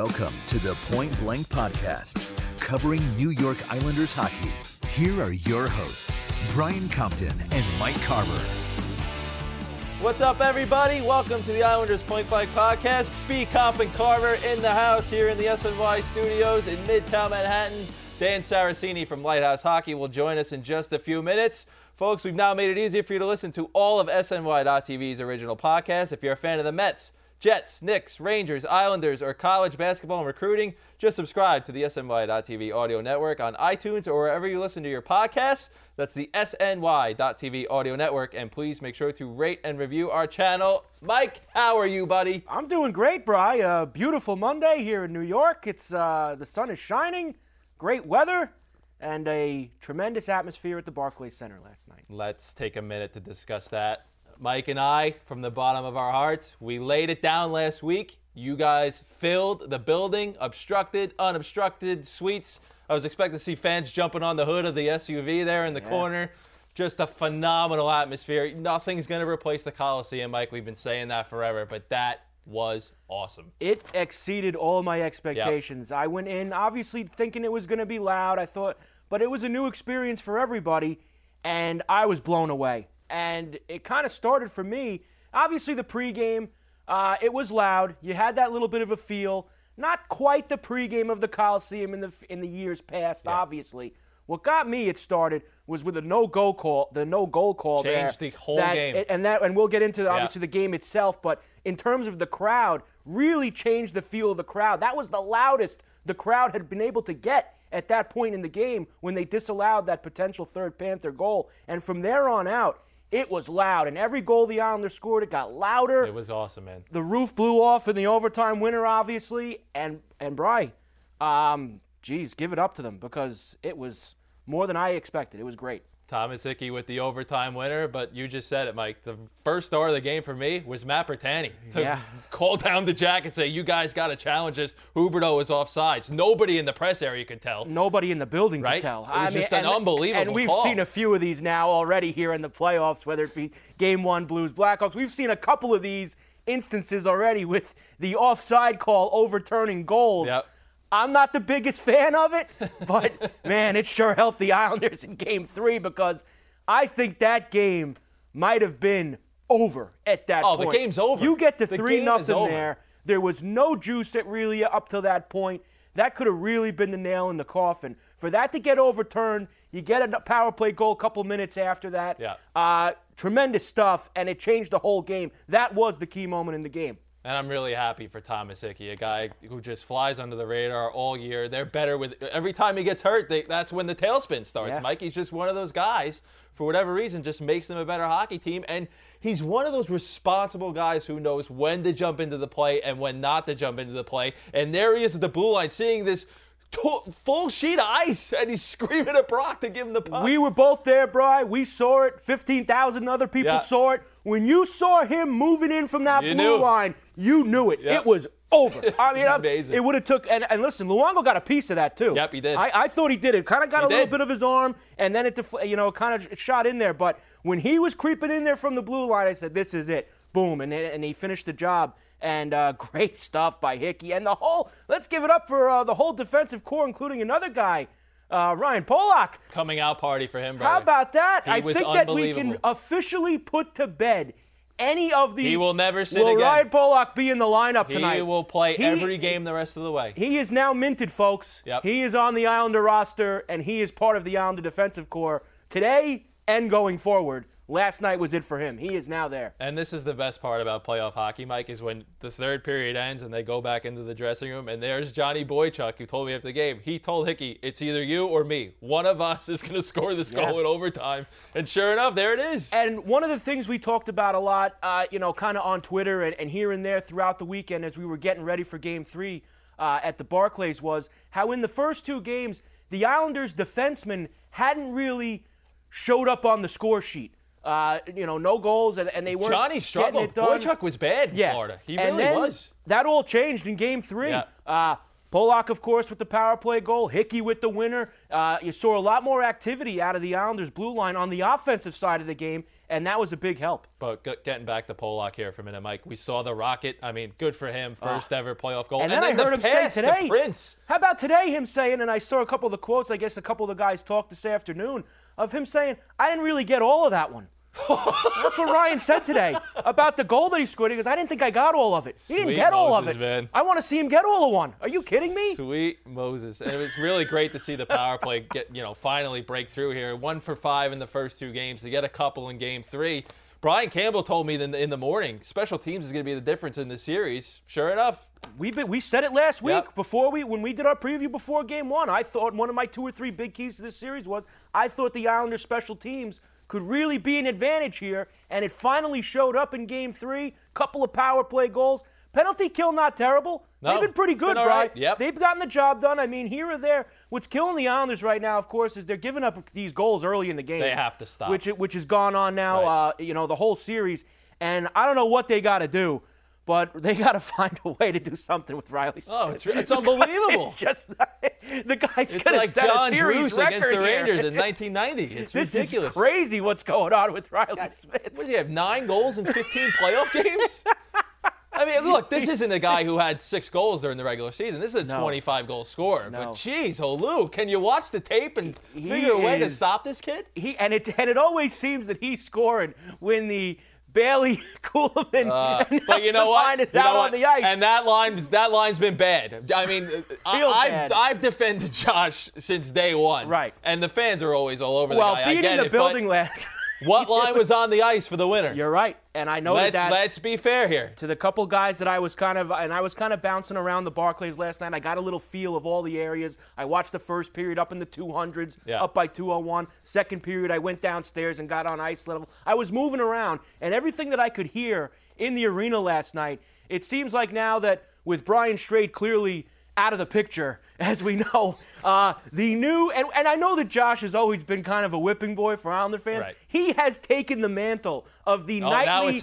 Welcome to the Point Blank Podcast, covering New York Islanders hockey. Here are your hosts, Brian Compton and Mike Carver. What's up, everybody? Welcome to the Islanders Point Blank Podcast. B. Comp and Carver in the house here in the SNY studios in Midtown Manhattan. Dan Saracini from Lighthouse Hockey will join us in just a few minutes. Folks, we've now made it easier for you to listen to all of SNY.TV's original podcasts. If you're a fan of the Mets, Jets, Knicks, Rangers, Islanders, or college basketball and recruiting, just subscribe to the SNY.TV audio network on iTunes or wherever you listen to your podcasts. That's the SNY.TV audio network. And please make sure to rate and review our channel. Mike, how are you, buddy? I'm doing great, Bri. Beautiful Monday here in New York. It's the sun is shining, great weather, and a tremendous atmosphere at the Barclays Center last night. Let's take a minute to discuss that. Mike and I, from the bottom of our hearts, we laid it down last week. You guys filled the building, obstructed, unobstructed suites. I was expecting to see fans jumping on the hood of the SUV there in the corner. Just a phenomenal atmosphere. Nothing's going to replace the Coliseum, Mike. We've been saying that forever, but that was awesome. It exceeded all my expectations. Yep. I went in obviously thinking it was going to be loud. I thought, but it was a new experience for everybody, and I was blown away. And it kind of started for me. Obviously, the pregame, it was loud. You had that little bit of a feel. Not quite the pregame of the Coliseum in the years past, obviously. What got me it started was with the no-goal call. The no-goal call changed the whole game. And we'll get into obviously the game itself. But in terms of the crowd, really changed the feel of the crowd. That was the loudest the crowd had been able to get at that point in the game when they disallowed that potential third Panther goal. And from there on out, it was loud, and every goal the Islanders scored, it got louder. It was awesome, man. The roof blew off in the overtime winner, obviously, and Bri, give it up to them because it was more than I expected. It was great. Thomas Hickey with the overtime winner, but you just said it, Mike. The first star of the game for me was Matt Bertani to call down the Jack and say, you guys got to challenge this. Huberdeau is offsides. Nobody in the press area could tell. Nobody in the building could tell. It was just an unbelievable And we've call. seen a few of these now already here in the playoffs, whether it be Game 1 Blues, Blackhawks. We've seen a couple of these instances already with the offside call overturning goals. Yep. I'm not the biggest fan of it, but, man, it sure helped the Islanders in Game 3 because I think that game might have been over at that point. Oh, the game's over. You get to 3-0 there. There was no juice really up to that point. That could have really been the nail in the coffin. For that to get overturned, you get a power play goal a couple minutes after that. Yeah. Tremendous stuff, and it changed the whole game. That was the key moment in the game. And I'm really happy for Thomas Hickey, a guy who just flies under the radar all year. They're better with every time he gets hurt. That's when the tailspin starts, Mike. He's just one of those guys, for whatever reason, just makes them a better hockey team. And he's one of those responsible guys who knows when to jump into the play and when not to jump into the play. And there he is at the blue line, seeing this full sheet of ice, and he's screaming at Brock to give him the puck. We were both there, Bri. We saw it. 15,000 other people saw it. When you saw him moving in from that blue line, you knew it. Yep. It was over. I mean, amazing. It would have took, and listen, Luongo got a piece of that too. Yep, he did. I thought he did. It kind of got a little bit of his arm, and then it kind of shot in there. But when he was creeping in there from the blue line, I said, this is it. Boom, and he finished the job. And great stuff by Hickey. And let's give it up for the whole defensive core, including another guy, Ryan Polak. Coming out party for him, brother. How about that? He I was think that we can officially put to bed any of the... He will never sit again. Will Ryan Polak be in the lineup tonight? He will play every game the rest of the way. He is now minted, folks. Yep. He is on the Islander roster, and he is part of the Islander defensive core today and going forward. Last night was it for him. He is now there. And this is the best part about playoff hockey, Mike, is when the third period ends and they go back into the dressing room, and there's Johnny Boychuk, who told me after the game, he told Hickey, it's either you or me. One of us is going to score this goal in overtime. And sure enough, there it is. And one of the things we talked about a lot, kind of on Twitter and here and there throughout the weekend as we were getting ready for Game 3 at the Barclays was how in the first two games, the Islanders' defensemen hadn't really showed up on the score sheet. No goals, and they weren't Johnny struggled. Getting it done. Boychuk was bad in Florida. He really was. That all changed in Game 3. Yeah. Pollock, of course, with the power play goal. Hickey with the winner. You saw a lot more activity out of the Islanders' blue line on the offensive side of the game, and that was a big help. But getting back to Pollock here for a minute, Mike, we saw the Rocket. I mean, good for him. First ever playoff goal. And then I heard him say today, Prince. How about today him saying, and I saw a couple of the quotes, I guess a couple of the guys talked this afternoon, of him saying, I didn't really get all of that one. That's what Ryan said today about the goal that he scored. He goes, I didn't think I got all of it. He didn't get all of it. Man. I want to see him get all of one. Are you kidding me? Sweet Moses. And it was really great to see the power play finally break through here. 1 for 5 in the first 2 games. To get a couple in game 3. Brian Campbell told me in the morning, special teams is going to be the difference in this series. Sure enough. We said it last week when we did our preview before game 1. I thought one of my 2 or 3 big keys to this series was I thought the Islanders special teams could really be an advantage here, and it finally showed up in game 3. Couple of power play goals. Penalty kill, not terrible. No, they've been pretty good, Brian. Right? Yep. They've gotten the job done. I mean, here or there. What's killing the Islanders right now, of course, is they're giving up these goals early in the game. They have to stop. Which has gone on now, the whole series. And I don't know what they got to do, but they got to find a way to do something with Riley Smith. Oh, it's unbelievable. It's just the guy's it's going like to set John a series Drews record against the Rangers here. in 1990. It's this ridiculous. Is crazy what's going on with Riley Smith. What does he have, 9 goals in 15 playoff games? I mean, look, this isn't a guy who had 6 goals during the regular season. This is a 25-goal scorer. No. But, geez, Lou, can you watch the tape and figure a way to stop this kid? It always seems that he's scoring when the Bailey, Kuhlman, and but you know what? is out on the ice. And that line's been bad. I mean, I've defended Josh since day one. Right. And the fans are always all over the guy. Well, being in the building last. What line was on the ice for the winner? You're right, and I know that. Let's be fair here. To the couple guys that I was kind of bouncing around the Barclays last night. I got a little feel of all the areas. I watched the first period up in the 200s, up by 201. Second period, I went downstairs and got on ice level. I was moving around, and everything that I could hear in the arena last night, it seems like now that with Brian Straight clearly out of the picture, as we know, the new, and I know that Josh has always been kind of a whipping boy for Islander fans. Right. He has taken the mantle of the nightly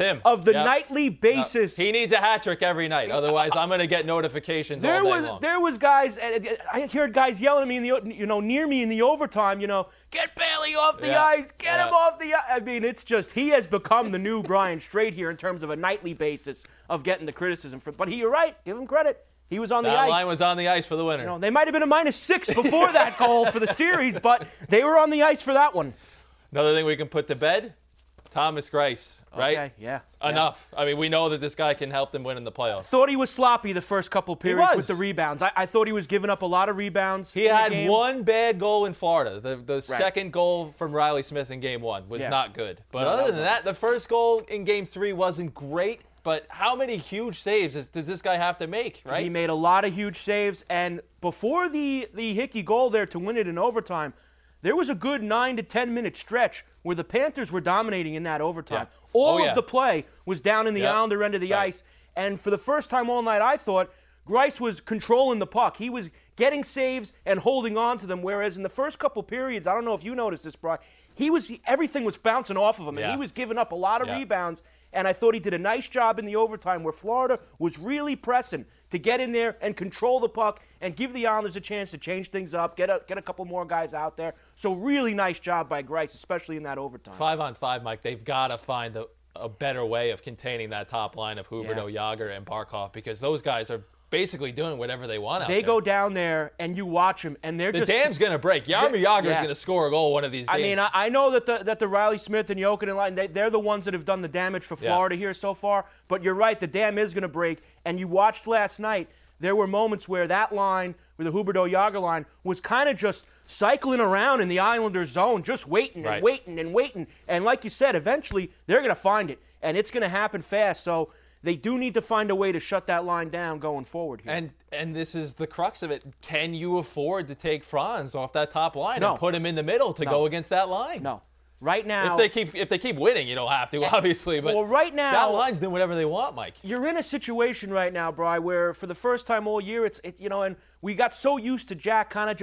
basis. He needs a hat trick every night. Otherwise, I'm going to get notifications all day long. There was guys, I heard guys yelling at me near me in the overtime, get Bailey off the ice, get him off the ice. I mean, it's just, he has become the new Brian Straight here in terms of a nightly basis of getting the criticism. But you're right, give him credit. He was on the ice. That line was on the ice for the winner. They might have been a -6 before that goal for the series, but they were on the ice for that one. Another thing we can put to bed, Thomas Greiss, right? Okay, yeah. Enough. I mean, we know that this guy can help them win in the playoffs. Thought he was sloppy the first couple periods with the rebounds. I thought he was giving up a lot of rebounds. He had one bad goal in Florida. The second goal from Riley Smith in Game 1 was not good. But other than that, the first goal in Game 3 wasn't great. But how many huge saves does this guy have to make, right? He made a lot of huge saves. And before the Hickey goal there to win it in overtime, there was a good 9 to 10 minute stretch where the Panthers were dominating in that overtime. Yeah. All of the play was down in the Islander end of the ice. And for the first time all night, I thought Greiss was controlling the puck. He was getting saves and holding on to them, whereas in the first couple periods, I don't know if you noticed this, Brian, everything was bouncing off of him, and he was giving up a lot of rebounds. And I thought he did a nice job in the overtime where Florida was really pressing to get in there and control the puck and give the Islanders a chance to change things up, get a couple more guys out there. So really nice job by Greiss, especially in that overtime. 5-on-5, Mike. They've got to find a better way of containing that top line of Huberdeau, Jágr, and Barkov, because those guys are basically doing whatever they want out there. They go down there, and you watch them, and they're the dam's going to break. Jaromir Jágr is going to score a goal one of these games. I mean, I know that the Riley Smith and Jokinen line, they're the ones that have done the damage for Florida here so far, but you're right, the dam is going to break. And you watched last night, there were moments where that line, where the Huberdeau Jágr line, was kind of just cycling around in the Islanders' zone, just waiting and waiting and waiting. And like you said, eventually they're going to find it, and it's going to happen fast. So they do need to find a way to shut that line down going forward here. And this is the crux of it. Can you afford to take Franz off that top line No. and put him in the middle to go against that line? No. Right now, if they keep winning, you don't have to, obviously. But right now, that line's doing whatever they want, Mike. You're in a situation right now, Bri, where for the first time all year, it's and we got so used to Jack kind of just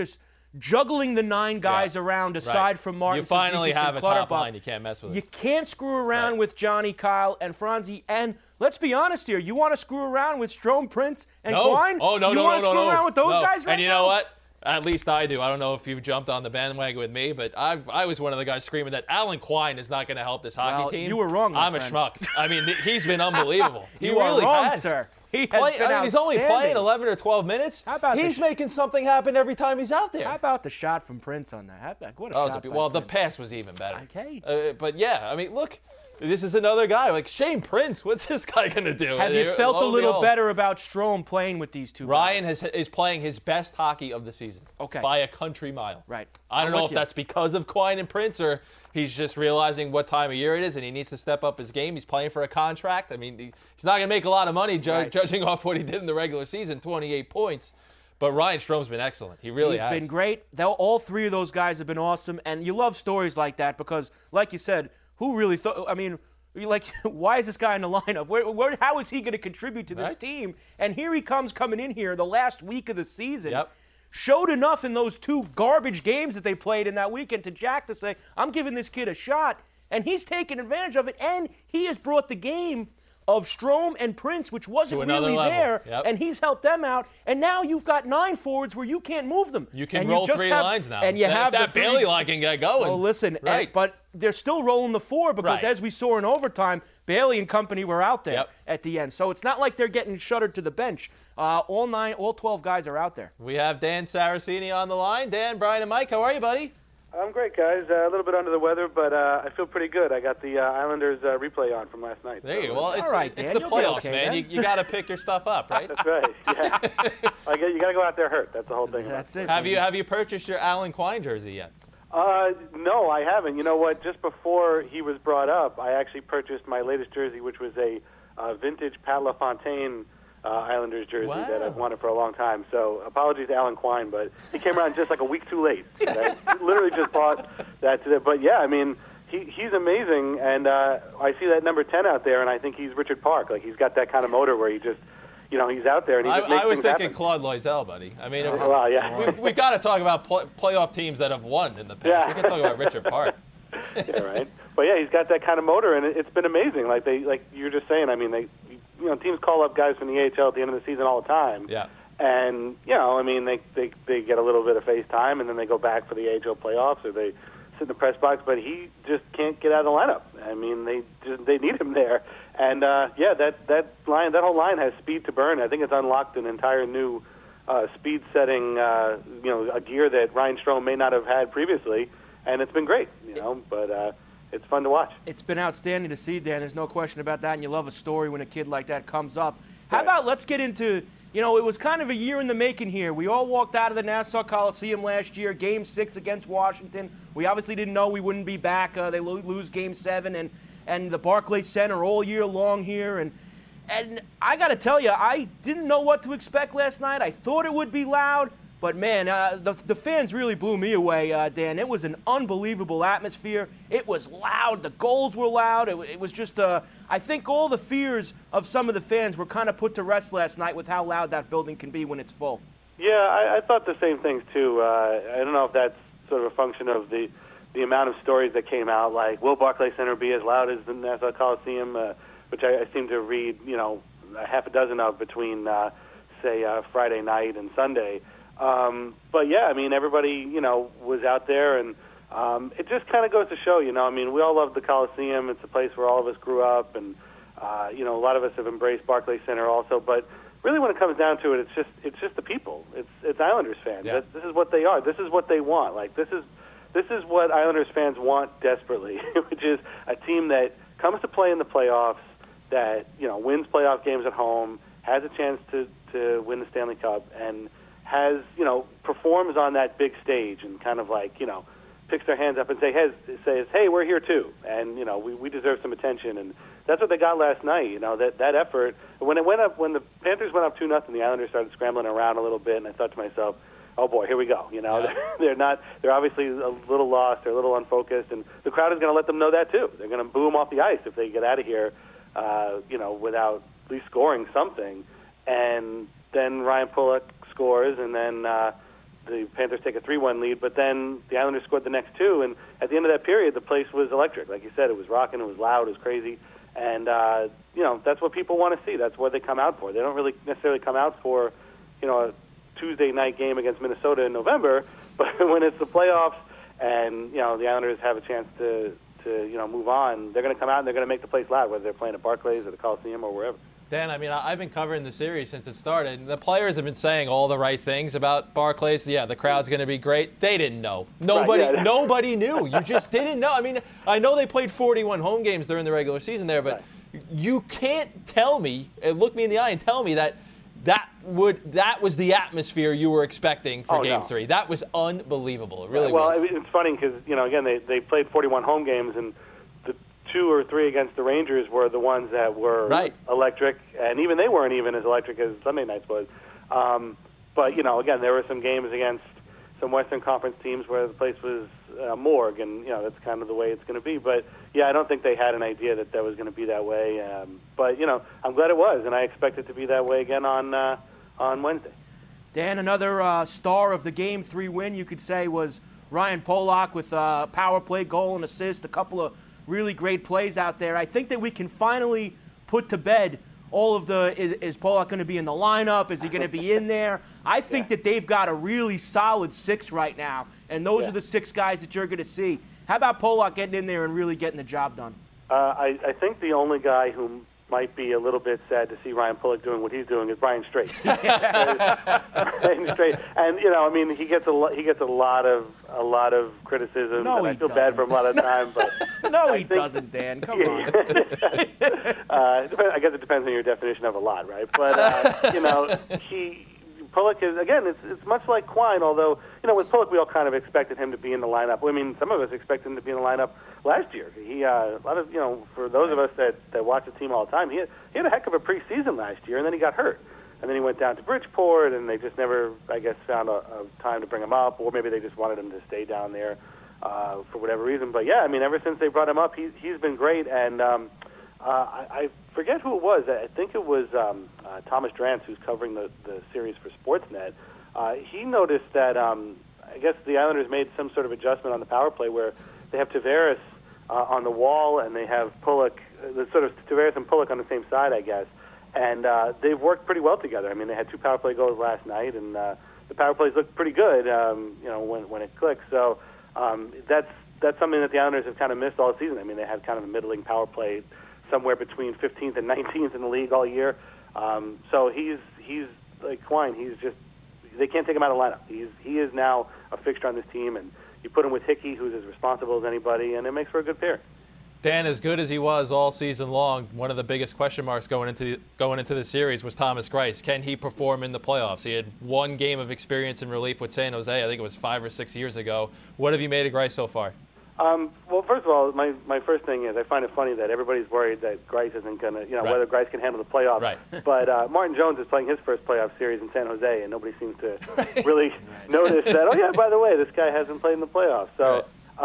juggling the 9 guys around aside from Martin. You finally have a top Clutterbuck. line. You can't mess with it. You can't screw around with Johnny, Kyle, and Franzi. And let's be honest here. You want to screw around with Strome, Prince, and Quine? Oh, no, you want to screw around with those guys right now? And you know what? At least I do. I don't know if you jumped on the bandwagon with me, but I was one of the guys screaming that Alan Quine is not going to help this hockey team. You were wrong, my I'm friend. a schmuck. I mean, he's been unbelievable. He you really are wrong, has. sir. He has He's only playing 11 or 12 minutes. How about he's making something happen every time he's out there. How about the shot from Prince on that? What a shot by the Prince. pass was even better. Okay. But yeah, I mean, look, this is another guy. Like Shane Prince, what's this guy going to do? Have you felt a little better about Strome playing with these two Ryan guys? is playing his best hockey of the season. Okay. By a country mile. Right. I don't know if that's because of Quine and Prince or he's just realizing what time of year it is and he needs to step up his game. He's playing for a contract. I mean, he's not going to make a lot of money judging off what he did in the regular season, 28 points. But Ryan Strome's been excellent. He really has. He's been great. All 3 of those guys have been awesome. And you love stories like that because, like you said, who really thought – I mean – why is this guy in the lineup? How is he going to contribute to this team? And here he comes coming in here the last week of the season. Yep. Showed enough in those 2 garbage games that they played in that weekend to Jack to say, I'm giving this kid a shot. And he's taken advantage of it. And he has brought the game of Strome and Prince, which wasn't really there, and he's helped them out. And now you've got 9 forwards where you can't move them. You can roll 3 lines now. And you have that Bailey line can get going. Oh, listen, but they're still rolling the 4 because as we saw in overtime, Bailey and company were out there at the end. So it's not like they're getting shuttered to the bench. All 12 guys are out there. We have Dan Saraceni on the line. Dan, Brian, and Mike, how are you, buddy? I'm great, guys. A little bit under the weather, but I feel pretty good. I got the Islanders replay on from last night. There you go. Well, it's, all right, it's Dan, the you'll playoffs, be okay, man. You got to pick your stuff up, right? That's right. Yeah. You got to go out there hurt. That's the whole thing. That's it. Have you purchased your Alan Quine jersey yet? No, I haven't. You know what? Just before he was brought up, I actually purchased my latest jersey, which was a vintage Pat LaFontaine Islanders jersey that I've wanted for a long time. So apologies to Alan Quine, but he came around just like a week too late. I literally just bought that today. But yeah, I mean, he's amazing, and I see that number 10 out there, and I think he's Richard Park. Like he's got that kind of motor where he just, he's out there and he just makes I was things thinking happen. Claude Loisel, buddy. I mean, yeah. we got to talk about playoff teams that have won in the past. Yeah. We can talk about Richard Park. Yeah, right. But yeah, he's got that kind of motor, and it's been amazing. Like you were just saying. I mean, teams call up guys from the AHL at the end of the season all the time. Yeah. And I mean, they get a little bit of face time, and then they go back for the AHL playoffs, or they sit in the press box. But he just can't get out of the lineup. I mean, they need him there. And that whole line has speed to burn. I think it's unlocked an entire new speed setting, a gear that Ryan Strome may not have had previously. And it's been great, but it's fun to watch. It's been outstanding to see, Dan. There's no question about that, and you love a story when a kid like that comes up. How about let's get into, it was kind of a year in the making here. We all walked out of the Nassau Coliseum last year, Game 6 against Washington. We obviously didn't know we wouldn't be back. They lose Game 7 and the Barclays Center all year long here. And I got to tell you, I didn't know what to expect last night. I thought it would be loud. But, man, the fans really blew me away, Dan. It was an unbelievable atmosphere. It was loud. The goals were loud. It was just, I think all the fears of some of the fans were kind of put to rest last night with how loud that building can be when it's full. Yeah, I thought the same things, too. I don't know if that's sort of a function of the amount of stories that came out, like, will Barclays Center be as loud as the Nassau Coliseum, which I seem to read, a half a dozen of between, Friday night and Sunday. But yeah, I mean, everybody, was out there, and it just kind of goes to show, I mean, we all love the Coliseum. It's a place where all of us grew up, and a lot of us have embraced Barclays Center also. But really, when it comes down to it, it's just the people. It's Islanders fans. Yeah. This is what they are. This is what they want. Like this is what Islanders fans want desperately, which is a team that comes to play in the playoffs, that wins playoff games at home, has a chance to win the Stanley Cup, and has, performs on that big stage and kind of like, picks their hands up and says, hey, we're here too. And, we deserve some attention. And that's what they got last night, that effort. When the Panthers went up 2-0, the Islanders started scrambling around a little bit, and I thought to myself, oh boy, here we go. They're obviously a little lost, they're a little unfocused, and the crowd is going to let them know that too. They're going to boo them off the ice if they get out of here, without at least scoring something. And then Ryan Pulock scores, and then the Panthers take a 3-1 lead, but then the Islanders scored the next two, and at the end of that period, the place was electric. Like you said, it was rocking, it was loud, it was crazy, and that's what people want to see. That's what they come out for. They don't really necessarily come out for, a Tuesday night game against Minnesota in November, but when it's the playoffs and the Islanders have a chance to move on, they're going to come out and they're going to make the place loud, whether they're playing at Barclays or the Coliseum or wherever. Dan, I mean, I've been covering the series since it started. The players have been saying all the right things about Barclays. Yeah, the crowd's going to be great. They didn't know. Nobody knew. You just didn't know. I mean, I know they played 41 home games during the regular season there, but you can't tell me, look me in the eye and tell me that was the atmosphere you were expecting for Game 3. That was unbelievable. It really was. Well, it's funny because, again, they played 41 home games, and 2 or 3 against the Rangers were the ones that were electric, and even they weren't even as electric as Sunday night's was. But, again, there were some games against some Western Conference teams where the place was a morgue, and, that's kind of the way it's going to be. But, I don't think they had an idea that was going to be that way. But, I'm glad it was, and I expect it to be that way again on Wednesday. Dan, another star of the Game 3 win, you could say, was Ryan Pollock with a power play goal and assist, a couple of really great plays out there. I think that we can finally put to bed all of is Pollock going to be in the lineup? Is he going to be in there? I think that they've got a really solid 6 right now, and those are the 6 guys that you're going to see. How about Pollock getting in there and really getting the job done? I think the only guy who might be a little bit sad to see Ryan Pollock doing what he's doing is Brian Straight. Brian Straight, and he gets a lot of criticism, and I feel bad for him a lot of the time. But no, he doesn't, Dan. Come on. I guess it depends on your definition of a lot, right? But Pollock is, again, it's much like Quine, although, with Pollock we all kind of expected him to be in the lineup. I mean, some of us expected him to be in the lineup last year. He, a lot of, for those of us that watch the team all the time, he had a heck of a preseason last year, and then he got hurt. And then he went down to Bridgeport, and they just never, I guess, found a time to bring him up, or maybe they just wanted him to stay down there for whatever reason. But, ever since they brought him up, he's been great, and I forget who it was. I think it was Thomas Drance, who's covering the series for Sportsnet. He noticed that I guess the Islanders made some sort of adjustment on the power play where they have Tavares on the wall and they have Pollock, sort of Tavares and Pollock on the same side, I guess. And they've worked pretty well together. I mean, they had 2 power play goals last night, and the power plays looked pretty good, when it clicks. So that's something that the Islanders have kind of missed all season. I mean, they had kind of a middling power play somewhere between 15th and 19th in the league all year. So he's like Quine. They can't take him out of the lineup. He is now a fixture on this team, and you put him with Hickey, who's as responsible as anybody, and it makes for a good pair. Dan, as good as he was all season long, one of the biggest question marks going into the series was Thomas Greiss. Can he perform in the playoffs? He had 1 game of experience in relief with San Jose. I think it was 5 or 6 years ago. What have you made of Greiss so far? Well, first of all, my first thing is I find it funny that everybody's worried that Greiss isn't going to, whether Greiss can handle the playoffs. Right. But Martin Jones is playing his first playoff series in San Jose, and nobody seems to really notice that, by the way, this guy hasn't played in the playoffs. So,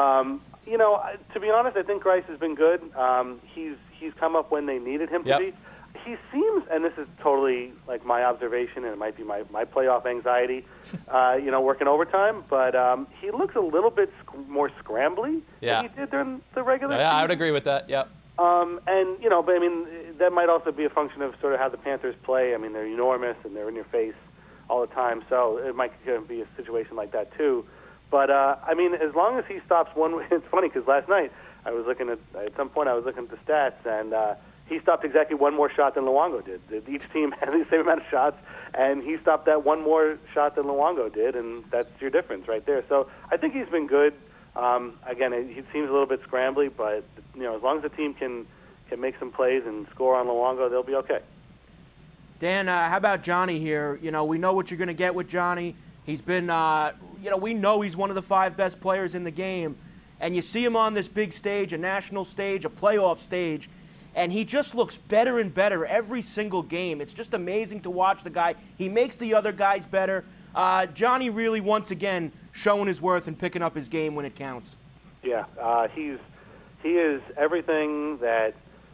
to be honest, I think Greiss has been good. He's come up when they needed him to be. He seems, and this is totally like my observation, and it might be my playoff anxiety, working overtime, but he looks a little bit more scrambly than he did during the regular season. I would agree with that, yep. But I mean, that might also be a function of sort of how the Panthers play. I mean, they're enormous and they're in your face all the time, so it might be a situation like that too. But, I mean, as long as he stops one, it's funny because last night I was looking at some point I was looking at the stats, and he stopped exactly 1 more shot than Luongo did. Each team had the same amount of shots, and he stopped that 1 more shot than Luongo did, and that's your difference right there. So I think he's been good. Again, he seems a little bit scrambly, but as long as the team can make some plays and score on Luongo, they'll be okay. Dan, how about Johnny here? We know what you're going to get with Johnny. He's been, we know he's one of the 5 best players in the game, and you see him on this big stage, a national stage, a playoff stage, and he just looks better and better every single game. It's just amazing to watch the guy. He makes the other guys better. Johnny really, once again, showing his worth and picking up his game when it counts. Yeah, he is everything that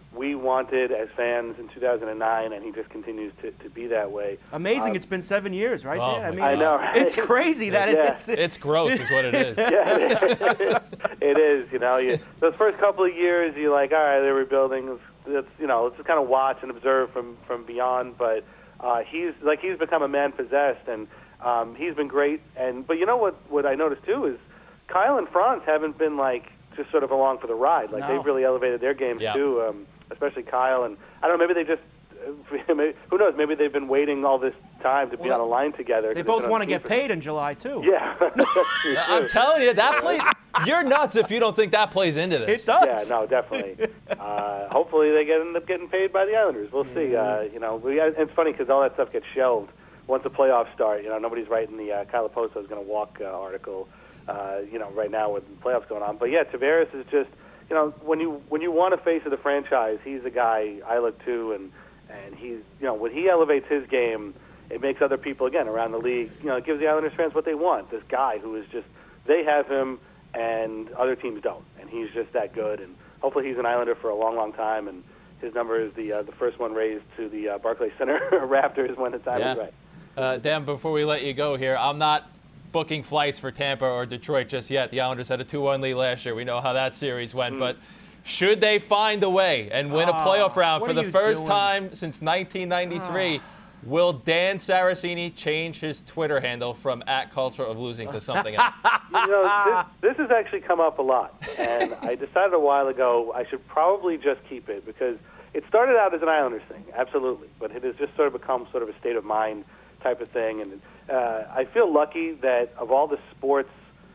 we wanted as fans in 2009, and he just continues to be that way. Amazing. It's been 7 years, right? Oh, there. I mean, I know, right? It's crazy that It's gross is what it is. Yeah, it is. Those first couple of years, you're like, all right, they're rebuilding. Let's just kind of watch and observe from beyond. But he's become a man possessed, and he's been great. But you know what I noticed too is Kyle and Franz haven't been just sort of along for the ride. They've really elevated their games too, especially Kyle. And I don't know, maybe they just, who knows, maybe they've been waiting all this time to be on a line together. They both want to get paid in July too. Yeah. I'm telling you, that plays. You're nuts if you don't think that plays into this. It does. Yeah, no, definitely. Hopefully they end up getting paid by the Islanders. We'll see. It's funny because all that stuff gets shelved once the playoffs start. Nobody's writing the Kyle Oposo is going to walk article. Right now with the playoffs going on. But yeah, Tavares is just, when you want a face of the franchise, he's the guy I look to, and he's, when he elevates his game, it makes other people again around the league, it gives the Islanders fans what they want. This guy who is just, they have him and other teams don't, and he's just that good. And hopefully he's an Islander for a long, long time. And his number is the first one raised to the Barclays Center Raptors when the time is right. Dan, before we let you go here, I'm not booking flights for Tampa or Detroit just yet. The Islanders had a 2-1 lead last year. We know how that series went. But should they find a way and win a playoff round for the first time since 1993, will Dan Saracini change his Twitter handle from @cultureoflosing to something else? This has actually come up a lot. And I decided a while ago I should probably just keep it because it started out as an Islanders thing, absolutely. But it has just sort of become sort of a state of mind type of thing. And I feel lucky that of all the sports,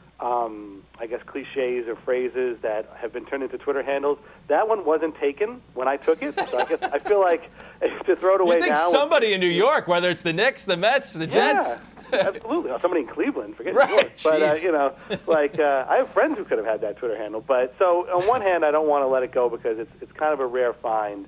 I guess, cliches or phrases that have been turned into Twitter handles, that one wasn't taken when I took it. So I guess I feel like to throw it away now. You think somebody in New York, whether it's the Knicks, the Mets, the Jets? Yeah, absolutely. Somebody in Cleveland, forget right, New York. But, I have friends who could have had that Twitter handle. But so on one hand, I don't want to let it go because it's kind of a rare find.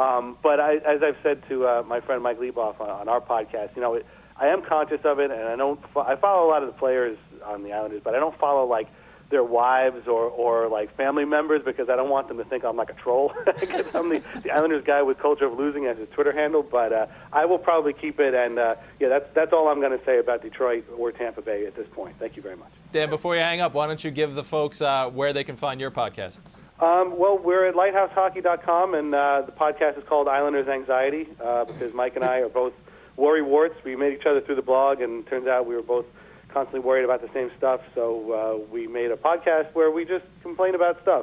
But as I've said to my friend Mike Leboff on our podcast, I am conscious of it, and I follow a lot of the players on the Islanders, but I don't follow their wives or family members because I don't want them to think I'm like a troll. Because I'm the Islanders guy with Culture of Losing as his Twitter handle, but I will probably keep it. And that's all I'm going to say about Detroit or Tampa Bay at this point. Thank you very much. Dan, before you hang up, why don't you give the folks where they can find your podcast? Well, we're at lighthousehockey.com, and the podcast is called Islanders Anxiety because Mike and I are both worry warts. We met each other through the blog, and it turns out we were both constantly worried about the same stuff. So we made a podcast where we just complain about stuff.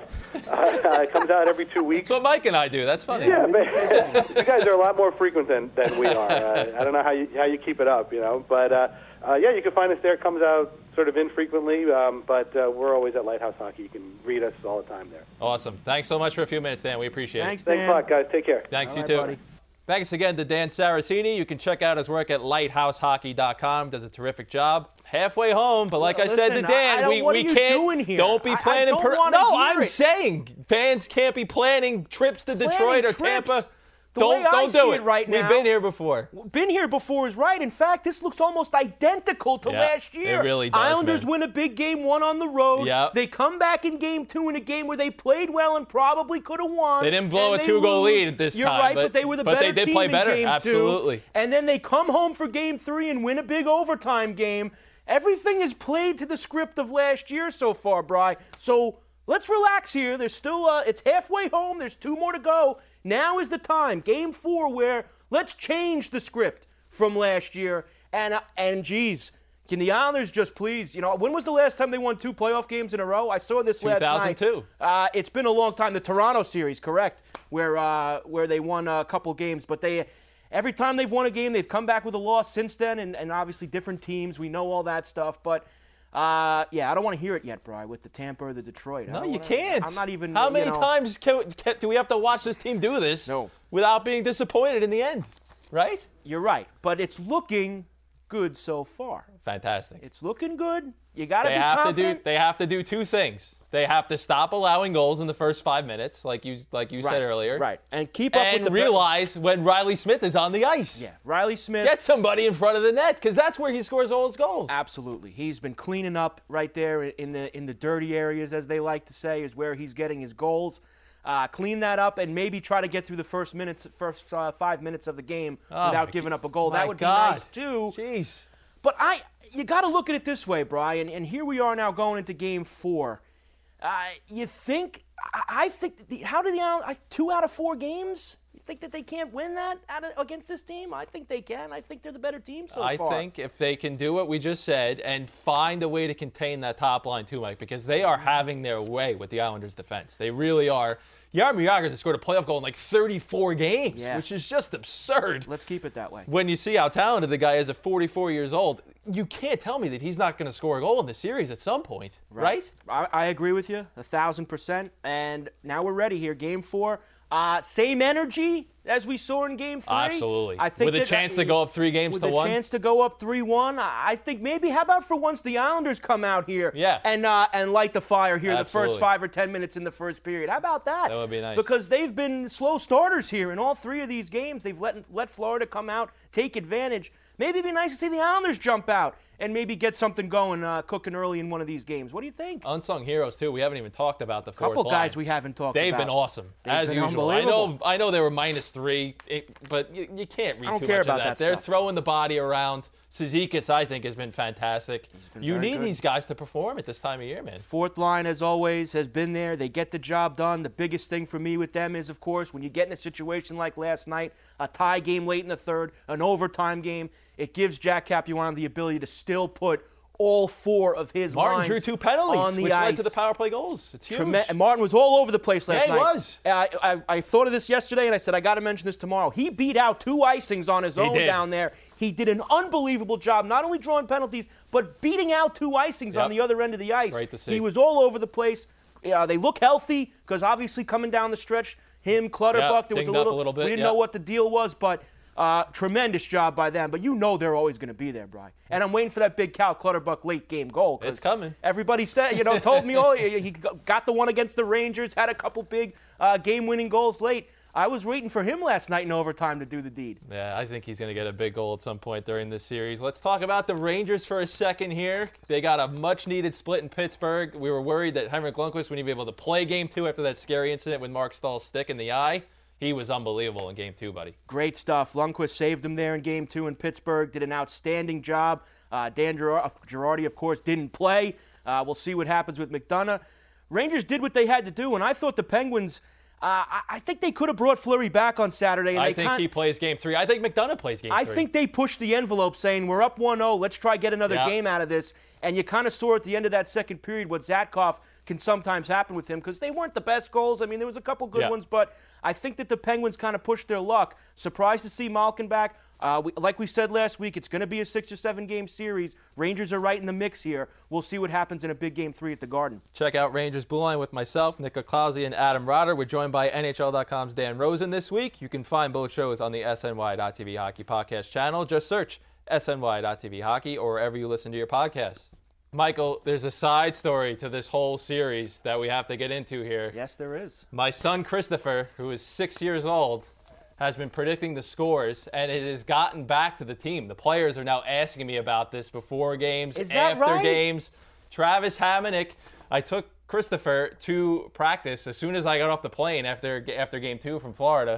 It comes out every 2 weeks. That's what Mike and I do. That's funny. Yeah, you guys are a lot more frequent than we are. I don't know how you keep it up, But you can find us there. It comes out sort of infrequently, but we're always at Lighthouse Hockey. You can read us all the time there. Awesome. Thanks so much for a few minutes, Dan. We appreciate it. Thanks, Dan. Thanks a lot, guys. Take care. Thanks, all you right, too. buddy. Thanks again to Dan Saracini. You can check out his work at lighthousehockey.com. Does a terrific job. Halfway home, but like I said to Dan, we can't. Don't be planning. I'm saying fans can't be planning trips to Detroit or Tampa. Don't do it right now. We've been here before. Been here before is right. In fact, this looks almost identical to last year. It really does. Islanders win a big game 1 on the road. Yep. They come back in game 2 in a game where they played well and probably could have won. They didn't blow a 2-goal lead this time. You're right, but they were the better team. But they did play better. In game Absolutely. 2. And then they come home for game 3 and win a big overtime game. Everything is played to the script of last year so far, Bri. So let's relax here. There's still it's halfway home. There's 2 more to go. Now is the time, game 4, where let's change the script from last year. And geez, can the Islanders just please, when was the last time they won 2 playoff games in a row? I saw this last night. 2002. It's been a long time. The Toronto series, correct, where they won a couple games. But every time they've won a game, they've come back with a loss since then, and obviously different teams. We know all that stuff, but I don't want to hear it yet, Bri, with the Tampa or the Detroit. No, you can't. I'm not even. How many times do we have to watch this team do this without being disappointed in the end? Right? You're right, but it's looking good so far. Fantastic. It's looking good. You got to be confident. They have to do 2 things. They have to stop allowing goals in the first 5 minutes, like you said earlier. Right. And keep up with and realize when Riley Smith is on the ice. Yeah, Riley Smith. Get somebody in front of the net because that's where he scores all his goals. Absolutely. He's been cleaning up right there in the dirty areas, as they like to say, is where he's getting his goals. clean that up, and maybe try to get through the first 5 minutes of the game without giving up a goal. That would be nice, too. Jeez. But you got to look at it this way, Brian, and here we are now going into Game 4. I think how do the Islanders, 2 out of 4 games? You think that they can't win that against this team? I think they can. I think they're the better team so far. I think if they can do what we just said and find a way to contain that top line too, Mike, because they are having their way with the Islanders' defense. They really are. Jaromir Jagr has scored a playoff goal in like 34 games, which is just absurd. Let's keep it that way. When you see how talented the guy is at 44 years old, you can't tell me that he's not going to score a goal in the series at some point, right? I agree with you 1,000%. And now we're ready here. Game 4. Same energy as we saw in Game 3. Absolutely. I think with a chance to go up 3 games to 1. With a chance to go up 3-1. I think maybe, how about for once the Islanders come out here and light the fire here the first 5 or 10 minutes in the first period. How about that? That would be nice. Because they've been slow starters here in all 3 of these games. They've let Florida come out, take advantage. Maybe it'd be nice to see the Islanders jump out and maybe get something going, cooking early in one of these games. What do you think? Unsung heroes, too. We haven't even talked about the fourth line. Couple guys we haven't talked about. They've been awesome, as usual. I know they were -3, but you can't read too much of that. They're throwing the body around. Cizikas, I think, has been fantastic. You need these guys to perform at this time of year, man. Fourth line, as always, has been there. They get the job done. The biggest thing for me with them is, of course, when you get in a situation like last night, a tie game late in the third, an overtime game, it gives Jack Capuano the ability to still put all 4 of his Martin lines drew 2 penalties, on the which ice. led to the power play goals. It's huge. Martin was all over the place last night. Yeah, he was. I thought of this yesterday, and I said, I got to mention this tomorrow. He beat out 2 icings on his own down there. He did an unbelievable job, not only drawing penalties, but beating out 2 icings on the other end of the ice. Great to see. He was all over the place. They look healthy, because obviously coming down the stretch, him, Clutterbuck, there was a little bit. We didn't know what the deal was, but tremendous job by them. But you know they're always going to be there, Brian. And I'm waiting for that big Cal Clutterbuck late game goal. It's coming. Everybody said, told me, he got the one against the Rangers, had a couple big game-winning goals late. I was waiting for him last night in overtime to do the deed. Yeah, I think he's going to get a big goal at some point during this series. Let's talk about the Rangers for a second here. They got a much-needed split in Pittsburgh. We were worried that Henrik Lundqvist wouldn't be able to play Game 2 after that scary incident with Mark Stahl's stick in the eye. He was unbelievable in Game 2, buddy. Great stuff. Lundqvist saved him there in Game 2 in Pittsburgh, did an outstanding job. Dan Girardi, of course, didn't play. We'll see what happens with McDonough. Rangers did what they had to do, and I thought the Penguins... I think they could have brought Fleury back on Saturday. And I think he plays Game 3. I think McDonough plays Game 3. I think they pushed the envelope saying, we're up 1-0, let's try get another game out of this. And you kind of saw at the end of that second period what Zatkov can sometimes happen with him, because they weren't the best goals. I mean, there was a couple good ones, but I think that the Penguins kind of pushed their luck. Surprised to see Malkin back. Like we said last week, it's going to be a 6 or 7 game series. Rangers are right in the mix here. We'll see what happens in a big Game 3 at the Garden. Check out Rangers Blue Line with myself, Nick Clausey, and Adam Rotter. We're joined by NHL.com's Dan Rosen this week. You can find both shows on the SNY.TV Hockey Podcast channel. Just search SNY.TV Hockey or wherever you listen to your podcasts. Michael, there's a side story to this whole series that we have to get into here. Yes, there is. My son Christopher, who is 6 years old, has been predicting the scores, and it has gotten back to the team. The players are now asking me about this before games, after games. Travis Hamonic, I took Christopher to practice as soon as I got off the plane after Game 2 from Florida.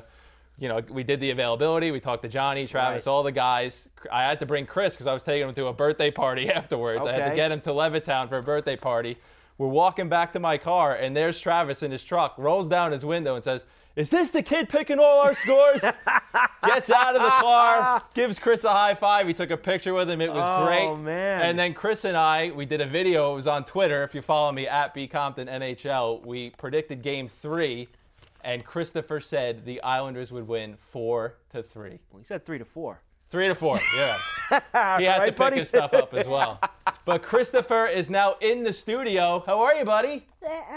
We did the availability. We talked to Johnny, Travis, all the guys. I had to bring Chris because I was taking him to a birthday party afterwards. Okay. I had to get him to Levittown for a birthday party. We're walking back to my car, and there's Travis in his truck, rolls down his window and says, "Is this the kid picking all our scores?" Gets out of the car, gives Chris a high five. He took a picture with him. It was great. Oh, man. And then Chris and I, we did a video. It was on Twitter. If you follow me, at @BComptonNHL, we predicted Game 3. And Christopher said the Islanders would win 4-3. Well, he said 3-4. 3-4, yeah. He had to pick his stuff up as well. But Christopher is now in the studio. How are you, buddy?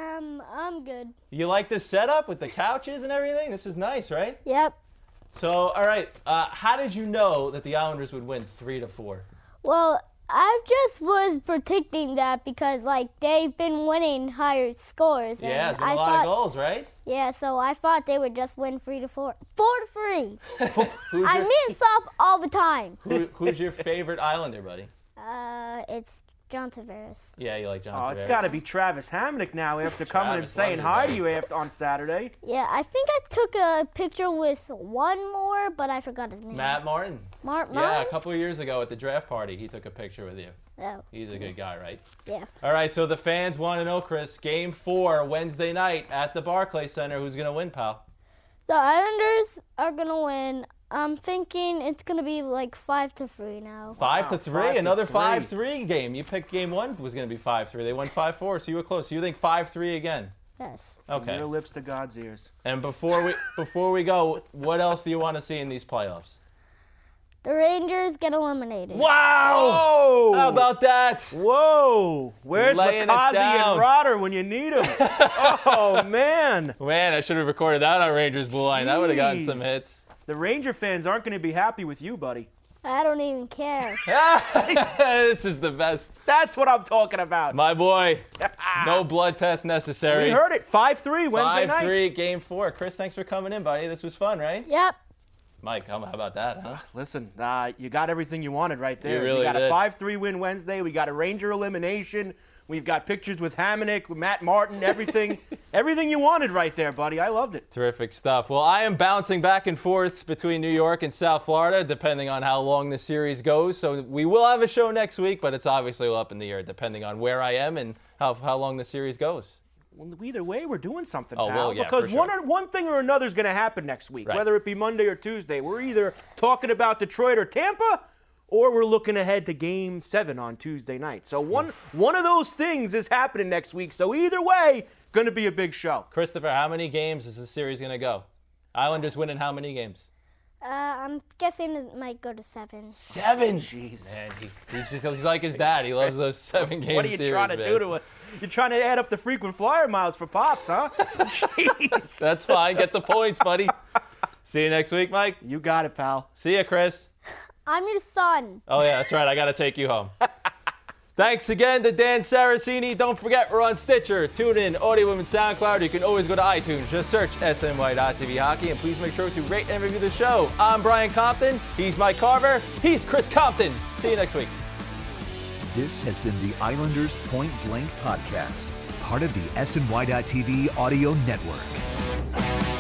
I'm good. You like this setup with the couches and everything? This is nice, right? Yep. So, all right. How did you know that the Islanders would win 3-4? Well, I just was predicting that because, they've been winning higher scores. Yeah, it's been a lot of goals, right? Yeah, so I thought they would just win 3-4. 4-3. I mean stop all the time. Who's your favorite Islander, buddy? It's John Tavares. Yeah, you like John Oh, Tavares. it's got to be Travis Hamonic now after coming and Travis saying loves hi you, to you after on Saturday. Yeah, I think I took a picture with one more, but I forgot his name. Matt Martin. Martin? Yeah, a couple of years ago at the draft party, he took a picture with you. Oh. He's a good guy, right? Yeah. All right, so the fans want to know, Chris, Game 4, Wednesday night at the Barclays Center. Who's going to win, pal? The Islanders are going to win. I'm thinking it's going to be like 5-3 now. 5-3, 5-3. another 5-3 game. You picked Game 1 was going to be 5-3. They won 5-4, so you were close. So you think 5-3 again? Yes. From Okay. your lips to God's ears. And before we go, what else do you want to see in these playoffs? The Rangers get eliminated. Wow! Whoa! How about that? Whoa! Where's Laying it Lakazi down. and Rotter when you need them? Oh, man. Man, I should have recorded that on Rangers Blue Line. That would have gotten some Jeez. hits. The Ranger fans aren't going to be happy with you, buddy. I don't even care. This is the best. That's what I'm talking about. My boy, no blood test necessary. We heard it. 5-3 Wednesday night. 5-3, Game 4. Chris, thanks for coming in, buddy. This was fun, right? Yep. Mike, how about that, huh? Listen, you got everything you wanted right there. You really we got did. a 5-3 win Wednesday. We got a Ranger elimination. We've got pictures with Hamonic, with Matt Martin, everything. Everything you wanted right there, buddy. I loved it. Terrific stuff. Well, I am bouncing back and forth between New York and South Florida, depending on how long the series goes. So we will have a show next week, but it's obviously up in the air, depending on where I am and how long the series goes. Well, either way, we're doing something, Oh, pal. well, yeah, because for sure. one thing or another is going to happen next week, Right. whether it be Monday or Tuesday. We're either talking about Detroit or Tampa, or we're looking ahead to Game 7 on Tuesday night. So one of those things is happening next week. So either way, going to be a big show. Christopher, how many games is this series going to go? Islanders winning how many games? I'm guessing it might go to 7. 7. Jeez. Man, he's like his dad. He loves those 7-game What are you series, trying to man. do to us? You're trying to add up the frequent flyer miles for Pops, huh? Jeez. That's fine. Get the points, buddy. See you next week, Mike. You got it, pal. See ya, Chris. I'm your son. Oh, yeah, that's right. I got to take you home. Thanks again to Dan Saracini. Don't forget, we're on Stitcher, TuneIn, Audio and SoundCloud. You can always go to iTunes. Just search SNY.TV Hockey, and please make sure to rate and review the show. I'm Brian Compton. He's Mike Carver. He's Chris Compton. See you next week. This has been the Islanders Point Blank Podcast, part of the SNY.TV audio network.